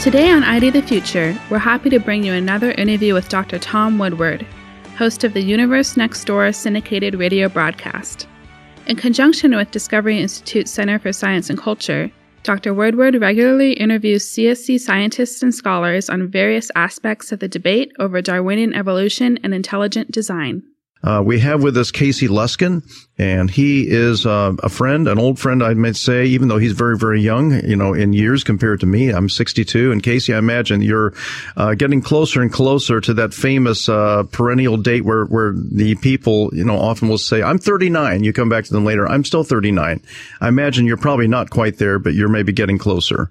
Today on ID the Future, we're happy to bring you another interview with Dr. Tom Woodward, host of the Universe Next Door syndicated radio broadcast. In conjunction with Discovery Institute's Center for Science and Culture, Dr. Woodward regularly interviews CSC scientists and scholars on various aspects of the debate over Darwinian evolution and intelligent design. We have with us Casey Luskin, and he is a friend, an old friend, I might say, even though he's very, very young, in years compared to me. I'm 62. And Casey, I imagine you're getting closer and closer to that famous perennial date where the people, often will say, I'm 39. You come back to them later, I'm still 39. I imagine you're probably not quite there, but you're maybe getting closer.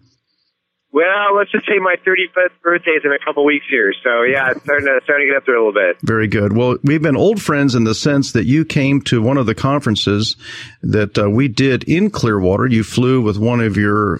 Well, let's just say my 35th birthday is in a couple weeks here. So, yeah, it's starting to get up there a little bit. Very good. Well, we've been old friends in the sense that you came to one of the conferences that we did in Clearwater. You flew with one of your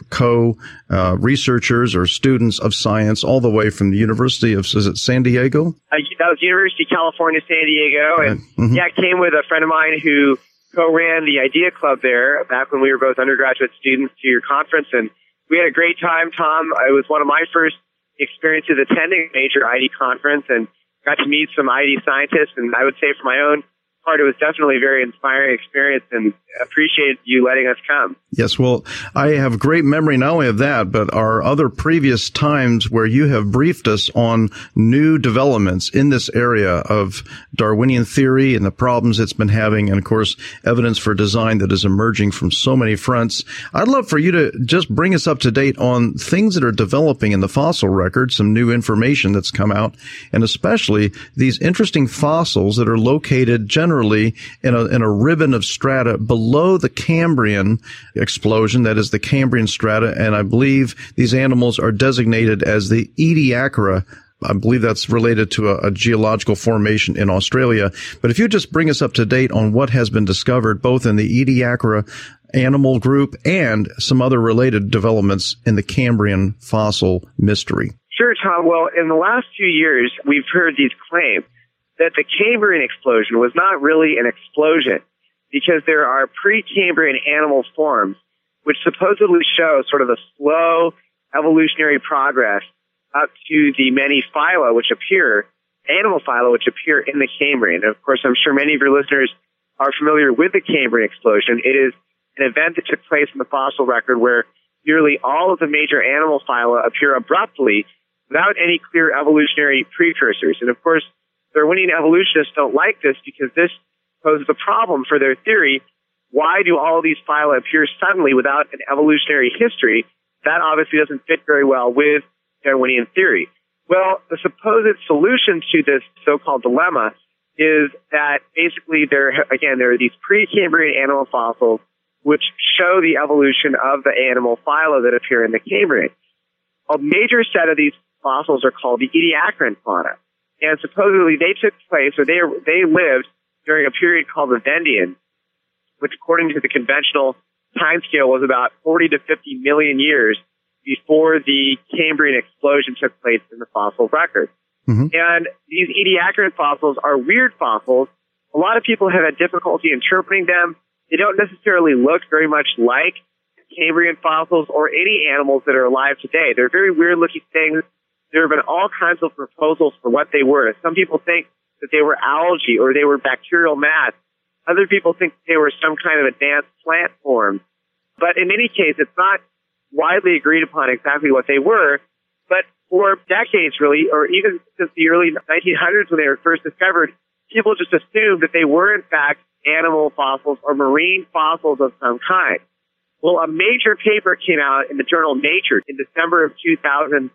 co-researchers or students of science all the way from the University of, is it San Diego? That was University of California, San Diego. And, I came with a friend of mine who co-ran the Idea Club there back when we were both undergraduate students to your conference. And we had a great time, Tom. It was one of my first experiences attending a major ID conference and got to meet some ID scientists. And I would say for my own part, it was definitely a very inspiring experience and appreciate you letting us come. Yes, well, I have great memory not only of that, but our other previous times where you have briefed us on new developments in this area of Darwinian theory and the problems it's been having, and of course, evidence for design that is emerging from so many fronts. I'd love for you to just bring us up to date on things that are developing in the fossil record, some new information that's come out, and especially these interesting fossils that are located generally in a ribbon of strata below the Cambrian explosion, that is the Cambrian strata, and I believe these animals are designated as the Ediacara. I believe that's related to a geological formation in Australia. But if you just bring us up to date on what has been discovered both in the Ediacara animal group and some other related developments in the Cambrian fossil mystery. Sure, Tom. Well, in the last few years, we've heard these claims that the Cambrian explosion was not really an explosion because there are pre-Cambrian animal forms which supposedly show sort of a slow evolutionary progress up to the many phyla which appear, animal phyla which appear in the Cambrian. And of course, I'm sure many of your listeners are familiar with the Cambrian explosion. It is an event that took place in the fossil record where nearly all of the major animal phyla appear abruptly without any clear evolutionary precursors. And of course, Darwinian evolutionists don't like this because this poses a problem for their theory. Why do all of these phyla appear suddenly without an evolutionary history? That obviously doesn't fit very well with Darwinian theory. Well, the supposed solution to this so-called dilemma is that basically there are these pre-Cambrian animal fossils which show the evolution of the animal phyla that appear in the Cambrian. A major set of these fossils are called the Ediacaran fauna. And supposedly they took place, or they lived during a period called the Vendian, which according to the conventional timescale was about 40 to 50 million years before the Cambrian explosion took place in the fossil record. Mm-hmm. And these Ediacaran fossils are weird fossils. A lot of people have had difficulty interpreting them. They don't necessarily look very much like Cambrian fossils or any animals that are alive today. They're very weird-looking things. There have been all kinds of proposals for what they were. Some people think that they were algae or they were bacterial mass. Other people think they were some kind of advanced plant form. But in any case, it's not widely agreed upon exactly what they were. But for decades, really, or even since the early 1900s when they were first discovered, people just assumed that they were, in fact, animal fossils or marine fossils of some kind. Well, a major paper came out in the journal Nature in December of 2012,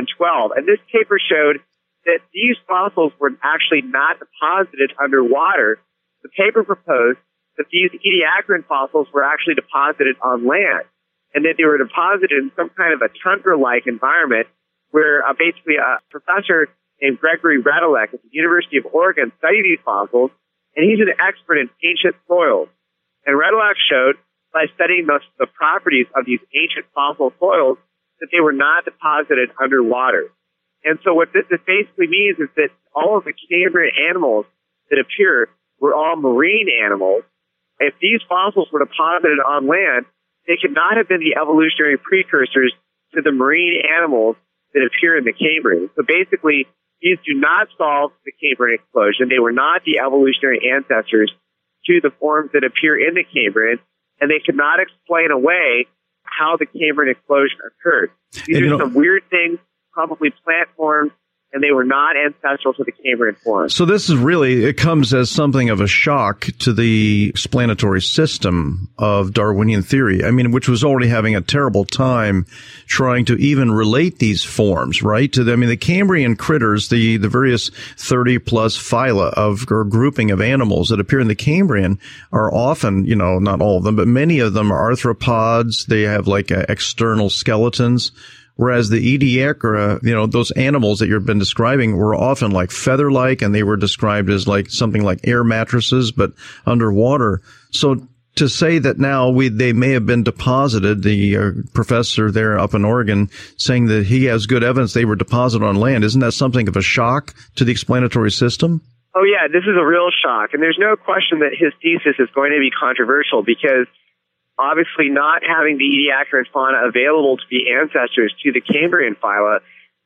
and this paper showed that these fossils were actually not deposited underwater. The paper proposed that these Ediacaran fossils were actually deposited on land, and that they were deposited in some kind of a tundra-like environment where basically a professor named Gregory Redolek at the University of Oregon studied these fossils, and he's an expert in ancient soils. And Redolek showed, by studying the properties of these ancient fossil soils, that they were not deposited underwater. And so what this basically means is that all of the Cambrian animals that appear were all marine animals. If these fossils were deposited on land, they could not have been the evolutionary precursors to the marine animals that appear in the Cambrian. So basically, these do not solve the Cambrian explosion. They were not the evolutionary ancestors to the forms that appear in the Cambrian, and they could not explain away how the Cambrian explosion occurred. These are some weird things, probably plant forms, and they were not ancestral to the Cambrian forms. So this is really, it comes as something of a shock to the explanatory system of Darwinian theory. I mean, which was already having a terrible time trying to even relate these forms, right? To the Cambrian critters, the various 30 plus phyla or grouping of animals that appear in the Cambrian are often, not all of them, but many of them are arthropods. They have like external skeletons. Whereas the Ediacara, those animals that you've been describing were often like feather-like, and they were described as like something like air mattresses, but underwater. So to say that now they may have been deposited, the professor there up in Oregon saying that he has good evidence they were deposited on land, isn't that something of a shock to the explanatory system? Oh, yeah, this is a real shock. And there's no question that his thesis is going to be controversial because obviously, not having the Ediacaran fauna available to be ancestors to the Cambrian phyla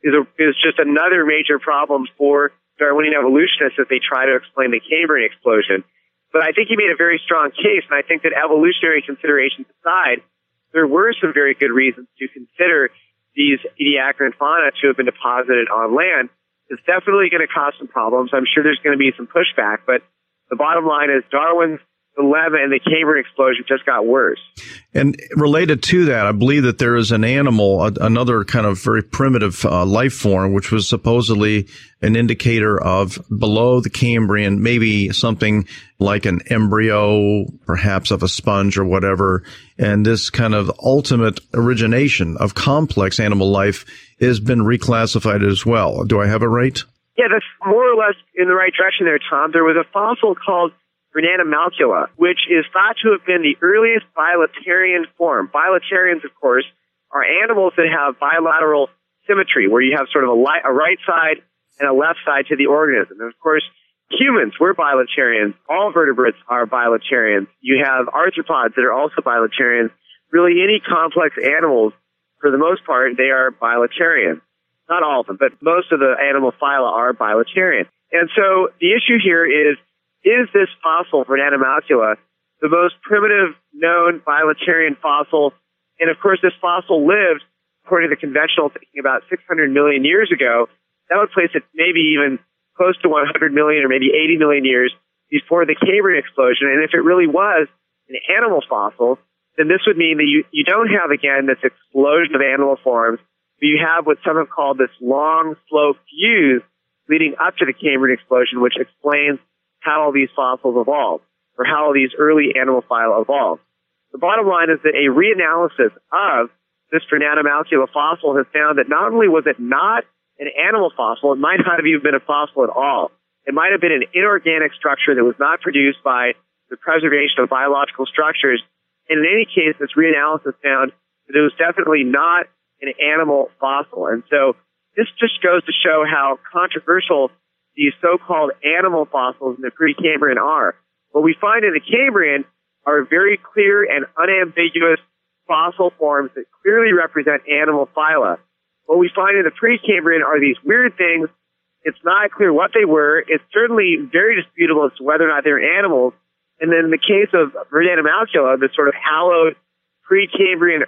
is just another major problem for Darwinian evolutionists as they try to explain the Cambrian explosion. But I think he made a very strong case, and I think that evolutionary considerations aside, there were some very good reasons to consider these Ediacaran fauna to have been deposited on land. It's definitely going to cause some problems. I'm sure there's going to be some pushback, but the bottom line is Darwin's dilemma and the Cambrian explosion just got worse. And related to that, I believe that there is an animal, another kind of very primitive life form, which was supposedly an indicator of below the Cambrian, maybe something like an embryo, perhaps of a sponge or whatever. And this kind of ultimate origination of complex animal life has been reclassified as well. Do I have it right? Yeah, that's more or less in the right direction there, Tom. There was a fossil called Rhinanimacula, which is thought to have been the earliest bilaterian form. Bilaterians, of course, are animals that have bilateral symmetry, where you have sort of a right side and a left side to the organism. And of course, humans, we're bilaterians. All vertebrates are bilaterians. You have arthropods that are also bilaterians. Really, any complex animals, for the most part, they are bilaterian. Not all of them, but most of the animal phyla are bilaterian. And so the issue here is this fossil, Rhinanimacula, the most primitive known bilaterian fossil? And of course, this fossil lived, according to the conventional thinking, about 600 million years ago. That would place it maybe even close to 100 million or maybe 80 million years before the Cambrian explosion. And if it really was an animal fossil, then this would mean that you don't have, again, this explosion of animal forms, but you have what some have called this long, slow fuse leading up to the Cambrian explosion, which explains how all these fossils evolved, or how all these early animal phyla evolved. The bottom line is that a reanalysis of this Rhinanimacula fossil has found that not only was it not an animal fossil, it might not have even been a fossil at all. It might have been an inorganic structure that was not produced by the preservation of biological structures. And in any case, this reanalysis found that it was definitely not an animal fossil. And so this just goes to show how controversial these so-called animal fossils in the Precambrian are. What we find in the Cambrian are very clear and unambiguous fossil forms that clearly represent animal phyla. What we find in the Precambrian are these weird things. It's not clear what they were. It's certainly very disputable as to whether or not they're animals. And then in the case of Rhinanimacula, the sort of hallowed Precambrian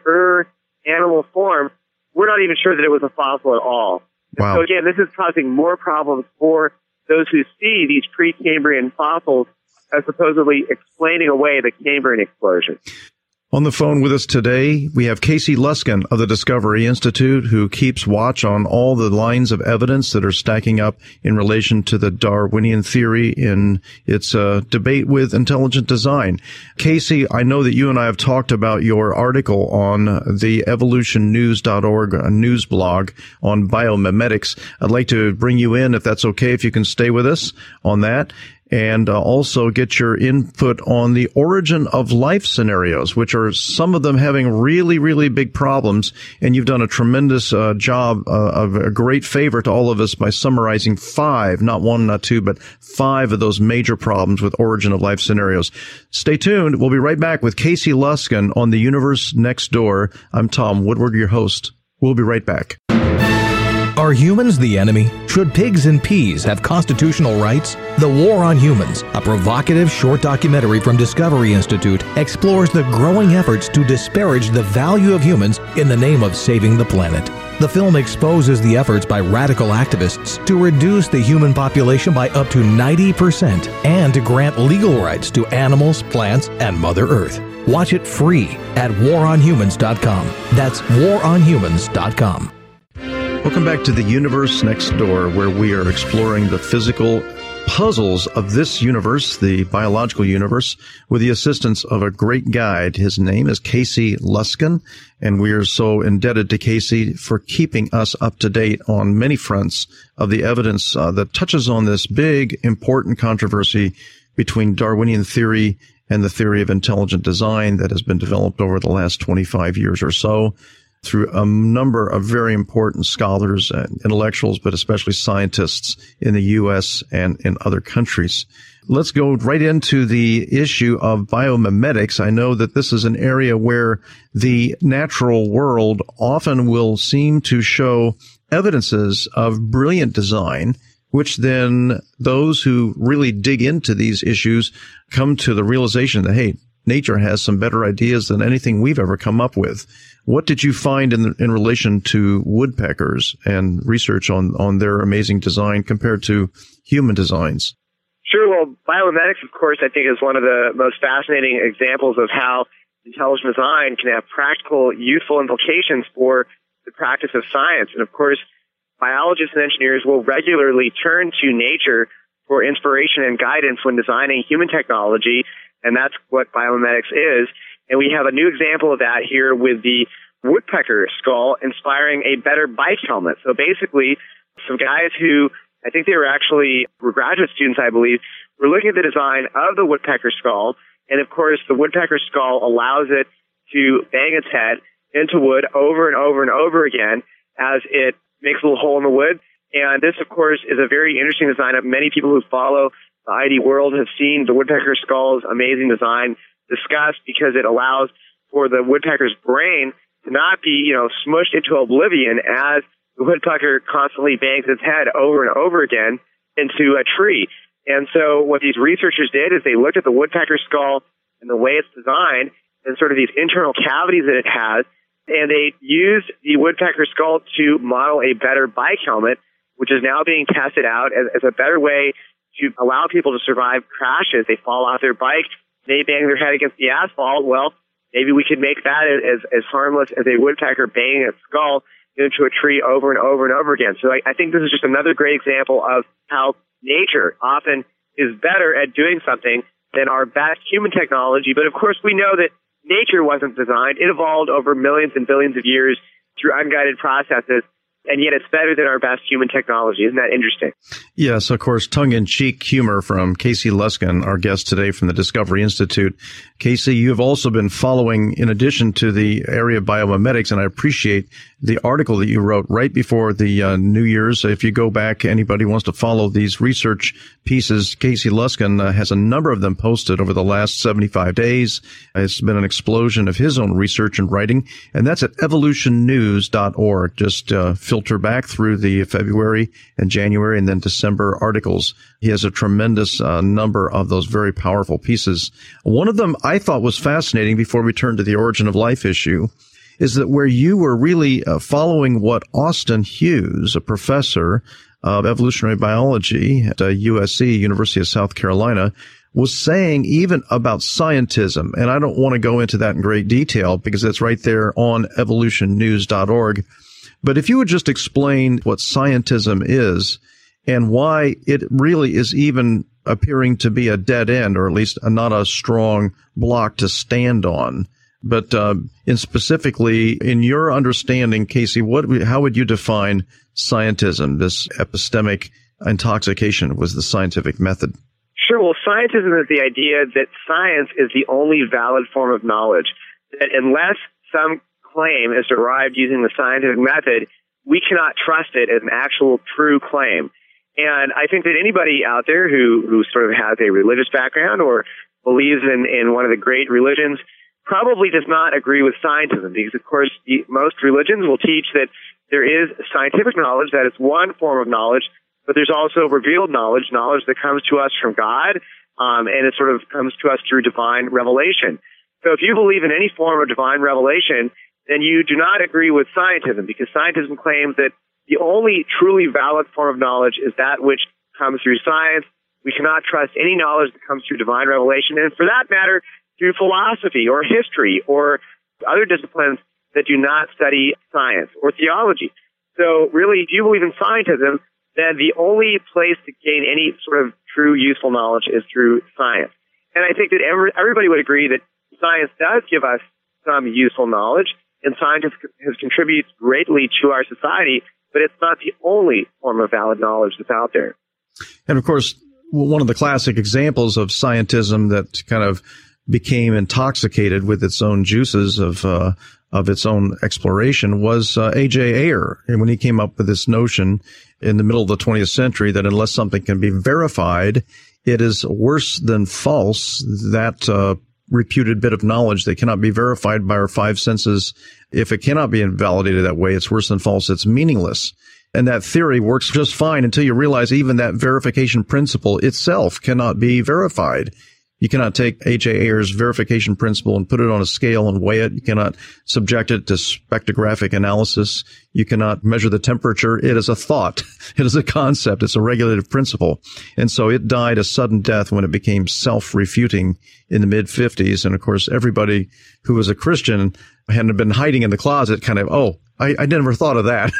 animal form, we're not even sure that it was a fossil at all. Wow. So again, this is causing more problems for those who see these Precambrian fossils as supposedly explaining away the Cambrian explosion. On the phone with us today, we have Casey Luskin of the Discovery Institute, who keeps watch on all the lines of evidence that are stacking up in relation to the Darwinian theory in its debate with intelligent design. Casey, I know that you and I have talked about your article on the evolutionnews.org news blog on biomimetics. I'd like to bring you in, if that's okay, if you can stay with us on that. And also get your input on the origin of life scenarios, which are some of them having really, really big problems. And you've done a tremendous job of a great favor to all of us by summarizing 5, not 1, not 2, but 5 of those major problems with origin of life scenarios. Stay tuned. We'll be right back with Casey Luskin on The Universe Next Door. I'm Tom Woodward, your host. We'll be right back. Are humans the enemy? Should pigs and peas have constitutional rights? The War on Humans, a provocative short documentary from Discovery Institute, explores the growing efforts to disparage the value of humans in the name of saving the planet. The film exposes the efforts by radical activists to reduce the human population by up to 90% and to grant legal rights to animals, plants, and Mother Earth. Watch it free at waronhumans.com. That's waronhumans.com. Welcome back to The Universe Next Door, where we are exploring the physical puzzles of this universe, the biological universe, with the assistance of a great guide. His name is Casey Luskin, and we are so indebted to Casey for keeping us up to date on many fronts of the evidence that touches on this big, important controversy between Darwinian theory and the theory of intelligent design that has been developed over the last 25 years or so through a number of very important scholars and intellectuals, but especially scientists in the U.S. and in other countries. Let's go right into the issue of biomimetics. I know that this is an area where the natural world often will seem to show evidences of brilliant design, which then those who really dig into these issues come to the realization that, hey, nature has some better ideas than anything we've ever come up with. What did you find in relation to woodpeckers and research on their amazing design compared to human designs? Sure. Well, biomimetics, of course, I think is one of the most fascinating examples of how intelligent design can have practical, useful implications for the practice of science. And of course, biologists and engineers will regularly turn to nature for inspiration and guidance when designing human technology, and that's what biomimetics is. And we have a new example of that here with the woodpecker skull inspiring a better bike helmet. So basically, some guys who, I think they were graduate students, I believe, were looking at the design of the woodpecker skull. And of course, the woodpecker skull allows it to bang its head into wood over and over and over again as it makes a little hole in the wood. And this, of course, is a very interesting design. Many people who follow the ID world have seen the woodpecker skull's amazing design discussed because it allows for the woodpecker's brain to not be, smushed into oblivion as the woodpecker constantly bangs its head over and over again into a tree. And so what these researchers did is they looked at the woodpecker skull and the way it's designed and sort of these internal cavities that it has, and they used the woodpecker skull to model a better bike helmet, which is now being tested out as a better way to allow people to survive crashes. They fall off their bike, they bang their head against the asphalt. Well, maybe we could make that as harmless as a woodpecker banging its skull into a tree over and over and over again. So I think this is just another great example of how nature often is better at doing something than our best human technology. But of course, we know that nature wasn't designed. It evolved over millions and billions of years through unguided processes. And yet it's better than our best human technology. Isn't that interesting? Yes, of course, tongue-in-cheek humor from Casey Luskin, our guest today from the Discovery Institute. Casey, you have also been following, in addition to the area of biomimetics, and I appreciate the article that you wrote right before the New Year's. If you go back, anybody wants to follow these research pieces, Casey Luskin has a number of them posted over the last 75 days. It's been an explosion of his own research and writing, and that's at evolutionnews.org. Just filter back through the February and January and then December articles. He has a tremendous number of those very powerful pieces. One of them I thought was fascinating before we turn to the origin of life issue is that where you were really following what Austin Hughes, a professor of evolutionary biology at USC, University of South Carolina, was saying even about scientism. And I don't want to go into that in great detail because it's right there on evolutionnews.org. But if you would just explain what scientism is and why it really is even appearing to be a dead end, or at least not a strong block to stand on. But specifically, in your understanding, Casey, how would you define scientism? This epistemic intoxication was the scientific method. Sure. Well, scientism is the idea that science is the only valid form of knowledge. That unless some claim is derived using the scientific method, we cannot trust it as an actual true claim. And I think that anybody out there who sort of has a religious background or believes in one of the great religions probably does not agree with scientism, because, of course, most religions will teach that there is scientific knowledge, that it's one form of knowledge, but there's also revealed knowledge that comes to us from God, and it sort of comes to us through divine revelation. So if you believe in any form of divine revelation, then you do not agree with scientism, because scientism claims that the only truly valid form of knowledge is that which comes through science. We cannot trust any knowledge that comes through divine revelation, and for that matter, through philosophy or history or other disciplines that do not study science or theology. So really, if you believe in scientism, then the only place to gain any sort of true useful knowledge is through science. And I think that everybody would agree that science does give us some useful knowledge, and science has contributed greatly to our society, but it's not the only form of valid knowledge that's out there. And of course, one of the classic examples of scientism that kind of became intoxicated with its own juices of its own exploration was A.J. Ayer. And when he came up with this notion in the middle of the 20th century that unless something can be verified, it is worse than false, that reputed bit of knowledge that cannot be verified by our five senses. If it cannot be invalidated that way, it's worse than false. It's meaningless. And that theory works just fine until you realize even that verification principle itself cannot be verified. You cannot take H.A. Ayer's verification principle and put it on a scale and weigh it. You cannot subject it to spectrographic analysis. You cannot measure the temperature. It is a thought. It is a concept. It's a regulative principle. And so it died a sudden death when it became self-refuting in the mid-50s. And of course, everybody who was a Christian had been hiding in the closet kind of, I never thought of that.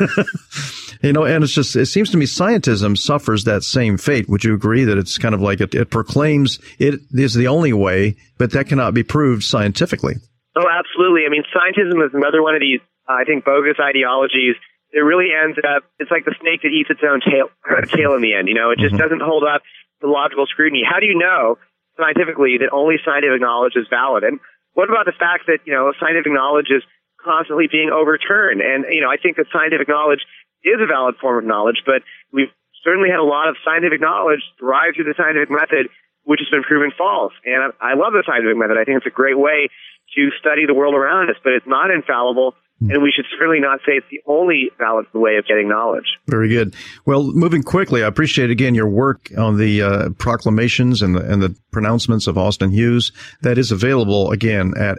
And it seems to me scientism suffers that same fate. Would you agree that it's kind of like it proclaims it is the only way, but that cannot be proved scientifically? Oh, absolutely. I mean, scientism is another one of these, I think, bogus ideologies. It really ends up, it's like the snake that eats its own tail in the end. It just doesn't hold up to logical scrutiny. How do you know scientifically that only scientific knowledge is valid? And what about the fact that, scientific knowledge is constantly being overturned? And, I think that scientific knowledge is a valid form of knowledge, but we've certainly had a lot of scientific knowledge derived through the scientific method, which has been proven false. And I love the scientific method. I think it's a great way to study the world around us, but it's not infallible. And we should certainly not say it's the only valid way of getting knowledge. Very good. Well, moving quickly, I appreciate again your work on the proclamations and the pronouncements of Austin Hughes. That is available again at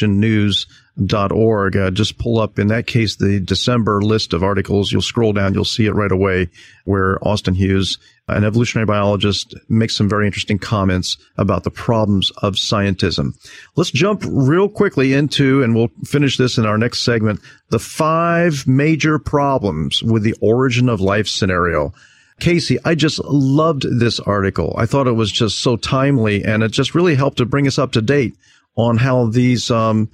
evolutionnews.org. Just pull up, in that case, the December list of articles. You'll scroll down, you'll see it right away, where Austin Hughes, an evolutionary biologist, makes some very interesting comments about the problems of scientism. Let's jump real quickly into, and we'll finish this in our next segment, the 5 major problems with the origin of life scenario. Casey, I just loved this article. I thought it was just so timely, and it just really helped to bring us up to date on how these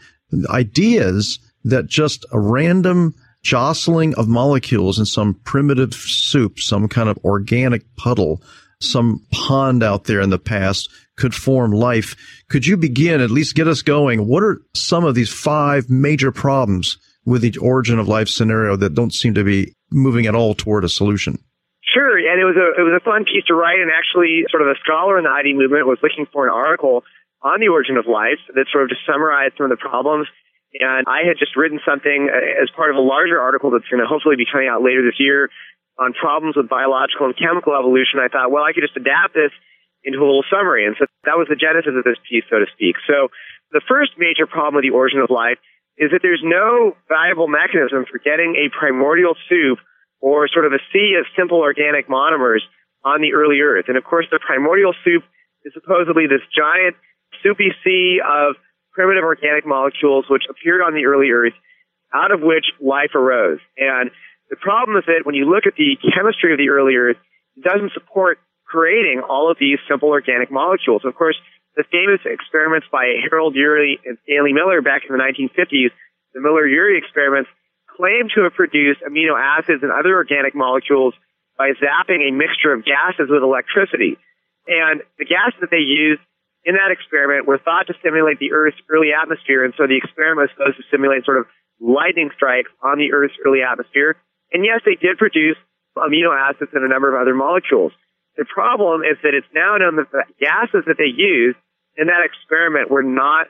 ideas that just a random jostling of molecules in some primitive soup, some kind of organic puddle, some pond out there in the past could form life. Could you begin, at least get us going? What are some of these 5 major problems with the origin of life scenario that don't seem to be moving at all toward a solution? Sure, and it was a fun piece to write, and actually sort of a scholar in the ID movement was looking for an article on the origin of life that sort of just summarized some of the problems. And I had just written something as part of a larger article that's going to hopefully be coming out later this year on problems with biological and chemical evolution. I thought, well, I could just adapt this into a little summary. And so that was the genesis of this piece, so to speak. So the first major problem with the origin of life is that there's no valuable mechanism for getting a primordial soup or sort of a sea of simple organic monomers on the early Earth. And of course, the primordial soup is supposedly this giant soupy sea of primitive organic molecules which appeared on the early Earth, out of which life arose. And the problem is that when you look at the chemistry of the early Earth, it doesn't support creating all of these simple organic molecules. Of course, the famous experiments by Harold Urey and Stanley Miller back in the 1950s, the Miller-Urey experiments, claim to have produced amino acids and other organic molecules by zapping a mixture of gases with electricity. And the gases that they used in that experiment were thought to simulate the Earth's early atmosphere, and so the experiment was supposed to simulate sort of lightning strikes on the Earth's early atmosphere. And yes, they did produce amino acids and a number of other molecules. The problem is that it's now known that the gases that they used in that experiment were not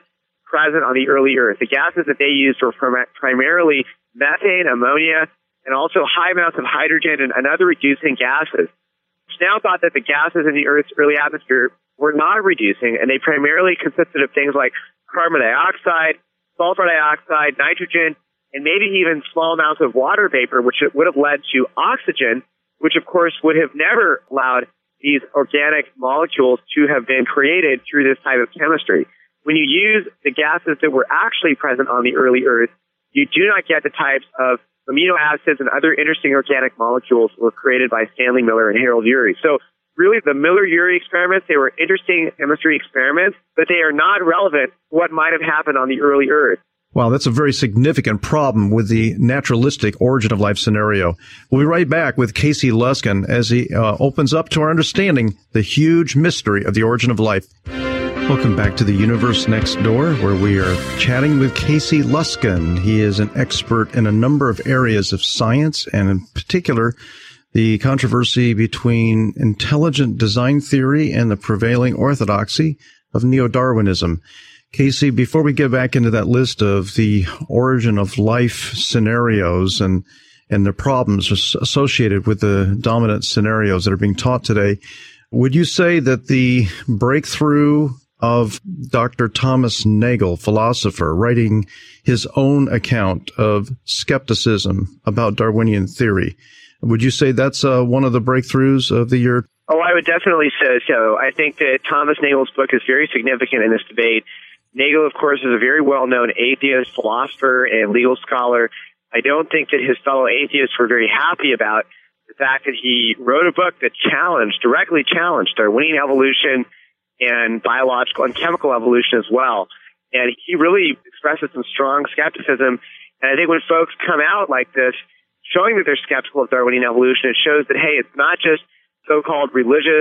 present on the early Earth. The gases that they used were primarily methane, ammonia, and also high amounts of hydrogen and other reducing gases. It's now thought that the gases in the Earth's early atmosphere were not reducing, and they primarily consisted of things like carbon dioxide, sulfur dioxide, nitrogen, and maybe even small amounts of water vapor, which would have led to oxygen, which of course would have never allowed these organic molecules to have been created through this type of chemistry. When you use the gases that were actually present on the early Earth, you do not get the types of amino acids and other interesting organic molecules that were created by Stanley Miller and Harold Urey. So really, the Miller-Urey experiments, they were interesting chemistry experiments, but they are not relevant to what might have happened on the early Earth. Wow, that's a very significant problem with the naturalistic origin of life scenario. We'll be right back with Casey Luskin as he opens up to our understanding the huge mystery of the origin of life. Welcome back to the Universe Next Door, where we are chatting with Casey Luskin. He is an expert in a number of areas of science, and in particular, the controversy between intelligent design theory and the prevailing orthodoxy of neo-Darwinism. Casey, before we get back into that list of the origin of life scenarios and the problems associated with the dominant scenarios that are being taught today, would you say that the breakthrough of Dr. Thomas Nagel, philosopher, writing his own account of skepticism about Darwinian theory, would you say that's one of the breakthroughs of the year? Oh, I would definitely say so. I think that Thomas Nagel's book is very significant in this debate. Nagel, of course, is a very well-known atheist, philosopher, and legal scholar. I don't think that his fellow atheists were very happy about the fact that he wrote a book that directly challenged Darwinian evolution and biological and chemical evolution as well. And he really expresses some strong skepticism. And I think when folks come out like this, showing that they're skeptical of Darwinian evolution, it shows that, hey, it's not just so-called religious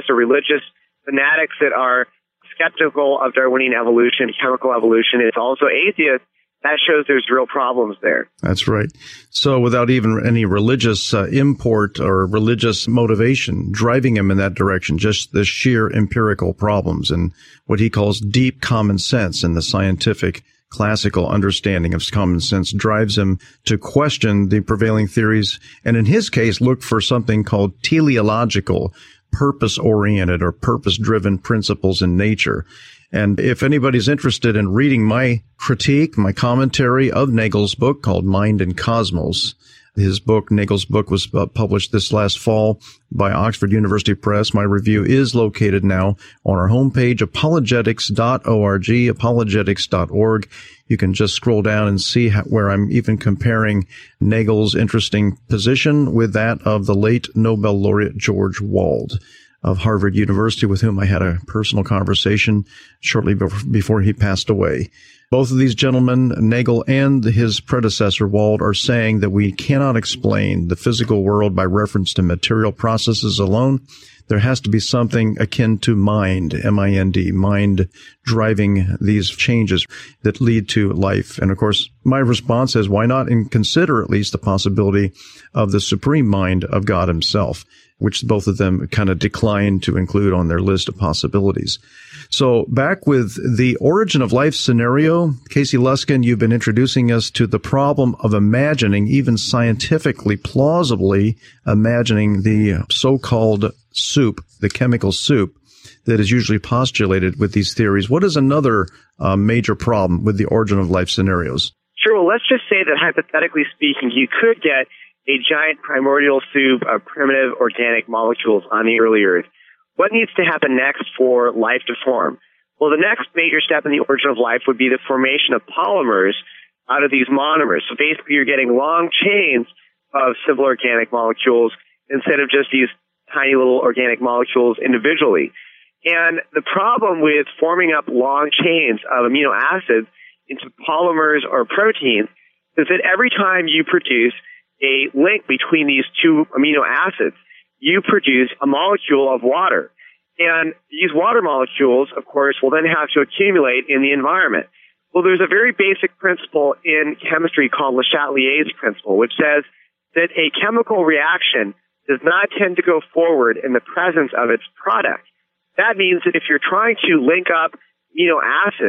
fanatics that are skeptical of Darwinian evolution, chemical evolution. It's also atheists. That shows there's real problems there. That's right. So without even any religious import or religious motivation driving him in that direction, just the sheer empirical problems and what he calls deep common sense and the scientific classical understanding of common sense drives him to question the prevailing theories, and in his case, look for something called teleological, purpose-oriented or purpose-driven principles in nature. And if anybody's interested in reading my critique, my commentary of Nagel's book called Mind and Cosmos, Nagel's book was published this last fall by Oxford University Press. My review is located now on our homepage, apologetics.org, apologetics.org. You can just scroll down and see where I'm even comparing Nagel's interesting position with that of the late Nobel laureate George Wald of Harvard University, with whom I had a personal conversation shortly before he passed away. Both of these gentlemen, Nagel and his predecessor, Wald, are saying that we cannot explain the physical world by reference to material processes alone. There has to be something akin to mind, M-I-N-D, mind driving these changes that lead to life. And of course, my response is, why not consider at least the possibility of the supreme mind of God himself, which both of them kind of declined to include on their list of possibilities. So back with the origin of life scenario, Casey Luskin, you've been introducing us to the problem of imagining, even scientifically, plausibly imagining the so-called soup, the chemical soup that is usually postulated with these theories. What is another major problem with the origin of life scenarios? Sure. Well, let's just say that hypothetically speaking, you could get a giant primordial soup of primitive organic molecules on the early Earth. What needs to happen next for life to form? Well, the next major step in the origin of life would be the formation of polymers out of these monomers. So basically, you're getting long chains of simple organic molecules instead of just these tiny little organic molecules individually. And the problem with forming up long chains of amino acids into polymers or proteins is that every time you produce a link between these two amino acids, you produce a molecule of water. And these water molecules, of course, will then have to accumulate in the environment. Well, there's a very basic principle in chemistry called Le Chatelier's principle, which says that a chemical reaction does not tend to go forward in the presence of its product. That means that if you're trying to link up amino acids,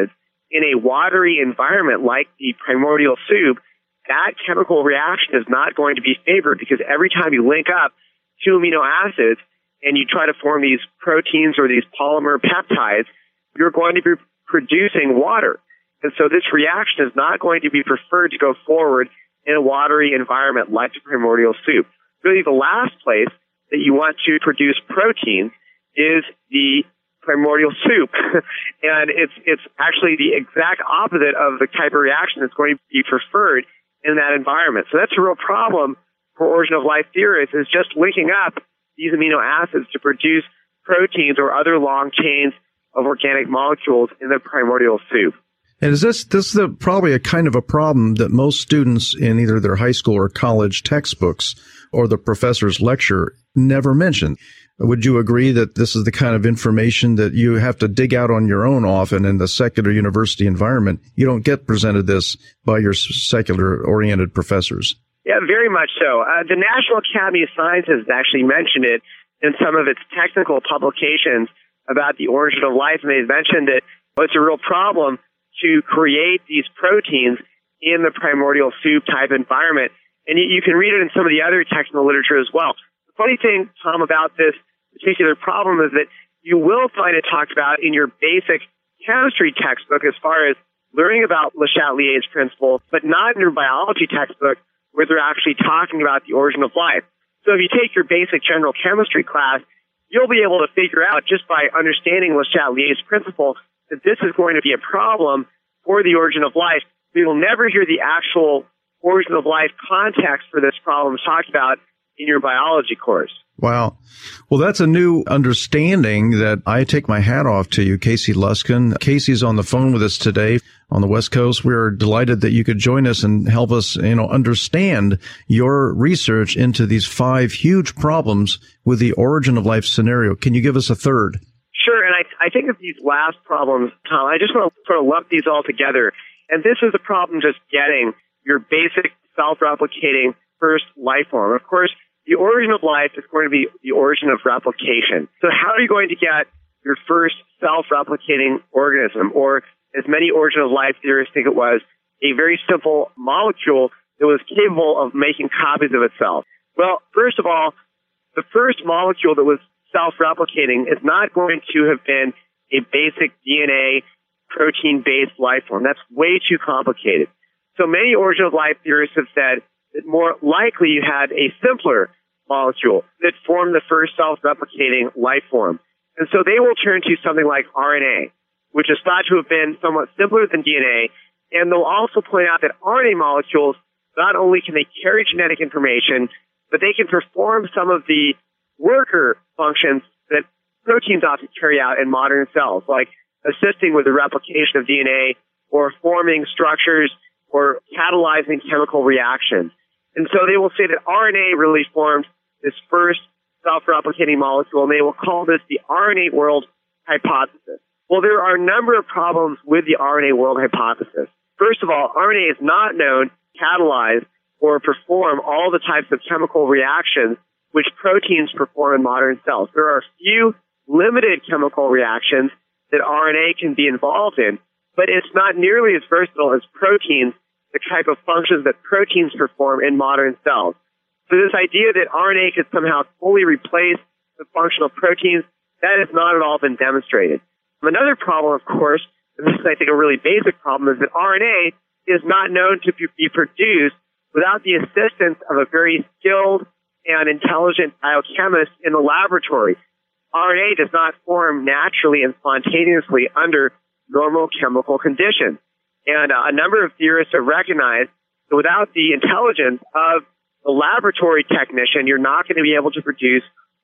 in a watery environment like the primordial soup, that chemical reaction is not going to be favored, because every time you link up two amino acids and you try to form these proteins or these polymer peptides, you're going to be producing water. And so this reaction is not going to be preferred to go forward in a watery environment like the primordial soup. Really, the last place that you want to produce proteins is the primordial soup. And it's actually the exact opposite of the type of reaction that's going to be preferred in that environment. So that's a real problem for origin of life theorists, is just linking up these amino acids to produce proteins or other long chains of organic molecules in the primordial soup. And is this probably a kind of a problem that most students in either their high school or college textbooks or the professor's lecture never mention? Would you agree that this is the kind of information that you have to dig out on your own often in the secular university environment? You don't get presented this by your secular-oriented professors. Yeah, very much so. The National Academy of Sciences actually mentioned it in some of its technical publications about the origin of life, and they've mentioned that it's a real problem to create these proteins in the primordial soup type environment. And you can read it in some of the other technical literature as well. The funny thing, Tom, about this particular problem is that you will find it talked about in your basic chemistry textbook as far as learning about Le Chatelier's principle, but not in your biology textbook where they're actually talking about the origin of life. So if you take your basic general chemistry class, you'll be able to figure out just by understanding Le Chatelier's principle that this is going to be a problem for the origin of life. We will never hear the actual origin of life context for this problem talked about in your biology course. Wow. Well, that's a new understanding that I take my hat off to you, Casey Luskin. Casey's on the phone with us today on the West Coast. We're delighted that you could join us and help us, understand your research into these 5 huge problems with the origin of life scenario. Can you give us a third? Sure, and I think of these last problems, Tom, I just want to sort of lump these all together. And this is a problem just getting your basic self-replicating first life form. Of course, the origin of life is going to be the origin of replication. So how are you going to get your first self-replicating organism, or as many origin of life theorists think it was, a very simple molecule that was capable of making copies of itself? Well, first of all, the first molecule that was self-replicating is not going to have been a basic DNA protein-based life form. That's way too complicated. So many origin of life theorists have said that more likely you had a simpler molecule that formed the first self-replicating life form. And so they will turn to something like RNA, which is thought to have been somewhat simpler than DNA. And they'll also point out that RNA molecules, not only can they carry genetic information, but they can perform some of the worker functions that proteins often carry out in modern cells, like assisting with the replication of DNA or forming structures or catalyzing chemical reactions. And so they will say that RNA really formed this first self-replicating molecule, and they will call this the RNA world hypothesis. Well, there are a number of problems with the RNA world hypothesis. First of all, RNA is not known to catalyze or perform all the types of chemical reactions which proteins perform in modern cells. There are a few limited chemical reactions that RNA can be involved in, but it's not nearly as versatile as proteins, the type of functions that proteins perform in modern cells. So this idea that RNA could somehow fully replace the function of proteins, that has not at all been demonstrated. Another problem, of course, and this is, I think, a really basic problem, is that RNA is not known to be produced without the assistance of a very skilled and intelligent biochemist in the laboratory. RNA does not form naturally and spontaneously under normal chemical conditions. And a number of theorists have recognized that without the intelligence of the laboratory technician, you're not going to be able to produce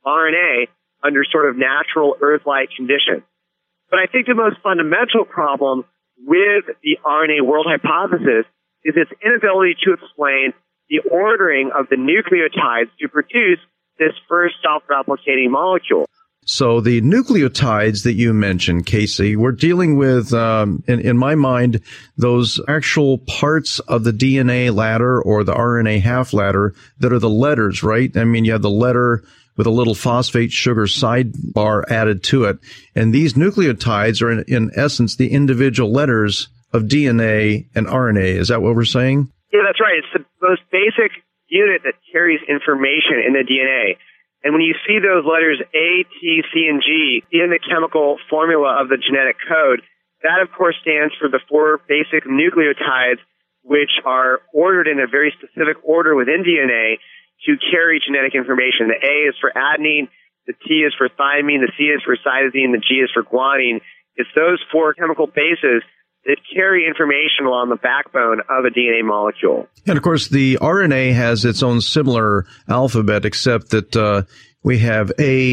RNA under sort of natural Earth-like conditions. But I think the most fundamental problem with the RNA world hypothesis is its inability to explain the ordering of the nucleotides to produce this first self-replicating molecule. So the nucleotides that you mentioned, Casey, we're dealing with, in my mind, those actual parts of the DNA ladder or the RNA half ladder that are the letters, right? I mean, you have the letter with a little phosphate sugar sidebar added to it. And these nucleotides are, in essence, the individual letters of DNA and RNA. Is that what we're saying? Yeah, that's right. It's the most basic unit that carries information in the DNA. And when you see those letters A, T, C, and G in the chemical formula of the genetic code, that, of course, stands for the 4 basic nucleotides, which are ordered in a very specific order within DNA to carry genetic information. The A is for adenine, the T is for thymine, the C is for cytosine, the G is for guanine. It's those 4 chemical bases that carry information along the backbone of a DNA molecule. And, of course, the RNA has its own similar alphabet, except that we have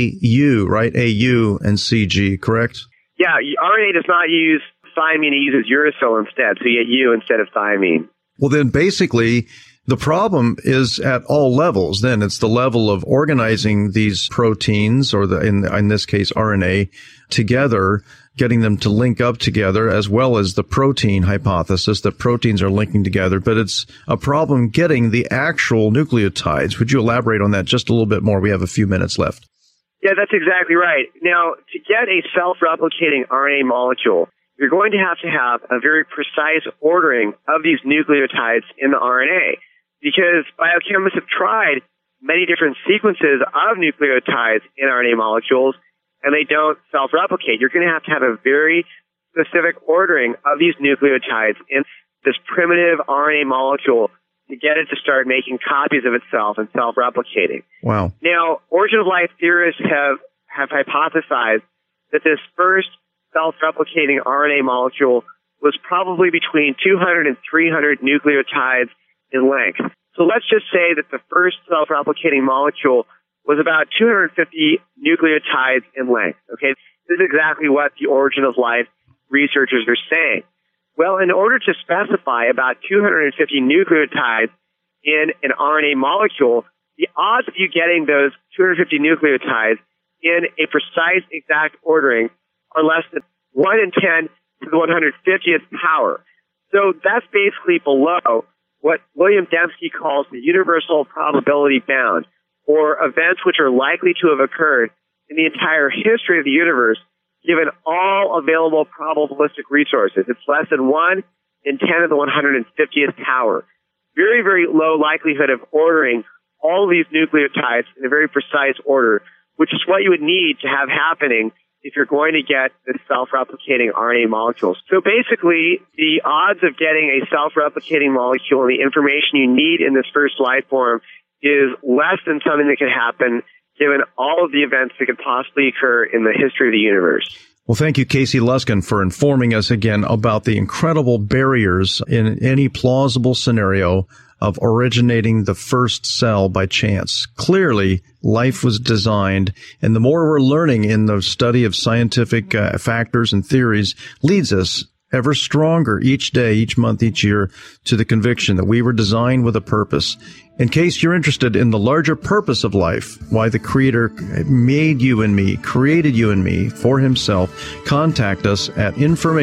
AU, right? AU and CG, correct? Yeah, RNA does not use thymine, it uses uracil instead, so you get U instead of thymine. Well, then basically, the problem is at all levels. Then it's the level of organizing these proteins, or in this case, RNA, together, getting them to link up together, as well as the protein hypothesis that proteins are linking together. But it's a problem getting the actual nucleotides. Would you elaborate on that just a little bit more? We have a few minutes left. Yeah, that's exactly right. Now, to get a self-replicating RNA molecule, you're going to have a very precise ordering of these nucleotides in the RNA, because biochemists have tried many different sequences of nucleotides in RNA molecules, and they don't self-replicate. You're going to have a very specific ordering of these nucleotides in this primitive RNA molecule to get it to start making copies of itself and self-replicating. Wow. Now, origin of life theorists have hypothesized that this first self-replicating RNA molecule was probably between 200 and 300 nucleotides in length. So let's just say that the first self-replicating molecule was about 250 nucleotides in length. Okay, this is exactly what the origin of life researchers are saying. Well, in order to specify about 250 nucleotides in an RNA molecule, the odds of you getting those 250 nucleotides in a precise exact ordering are less than 1 in 10 to the 150th power. So that's basically below what William Dembski calls the universal probability bound, or events which are likely to have occurred in the entire history of the universe, given all available probabilistic resources. It's less than 1 in 10 to the 150th power. Very, very low likelihood of ordering all of these nucleotides in a very precise order, which is what you would need to have happening if you're going to get the self-replicating RNA molecules. So basically, the odds of getting a self-replicating molecule and the information you need in this first life form is less than something that could happen given all of the events that could possibly occur in the history of the universe. Well, thank you, Casey Luskin, for informing us again about the incredible barriers in any plausible scenario of originating the first cell by chance. Clearly, life was designed, and the more we're learning in the study of scientific factors and theories leads us ever stronger each day, each month, each year to the conviction that we were designed with a purpose. In case you're interested in the larger purpose of life, why the Creator made you and me, created you and me for Himself, contact us at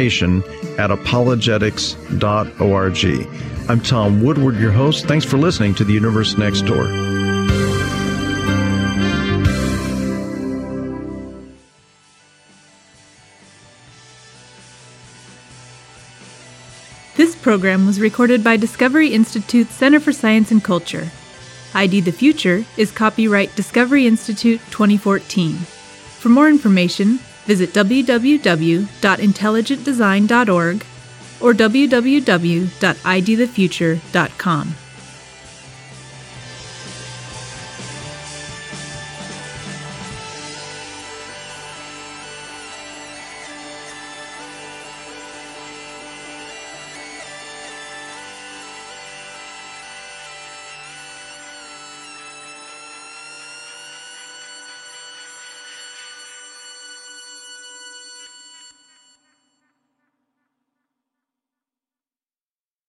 information@apologetics.org. I'm Tom Woodward, your host. Thanks for listening to The Universe Next Door. This program was recorded by Discovery Institute's Center for Science and Culture. ID the Future is copyright Discovery Institute 2014. For more information, visit www.intelligentdesign.org or www.idthefuture.com.